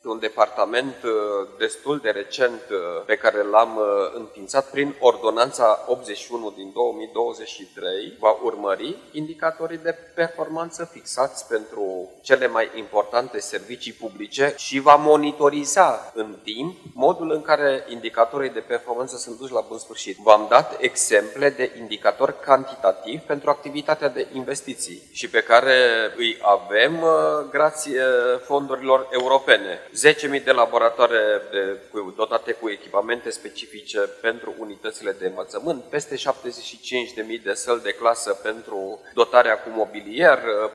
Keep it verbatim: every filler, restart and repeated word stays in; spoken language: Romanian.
un departament destul de recent pe care l-am înființat prin ordonanța optzeci și unu din două mii douăzeci și trei, va urmări indicatorii de performanță fixați pentru cele mai importante servicii publice și va monitoriza în timp modul în care indicatorii de performanță sunt duși la bun sfârșit. V-am dat exemple de indicatori cantitativi pentru activitatea de investiții și pe care îi avem grație fondurilor europene. zece mii de laboratoare de, dotate cu echipamente specifice pentru unitățile de învățământ, peste șaptezeci și cinci de mii de săli de clasă pentru dotarea cu mobilier,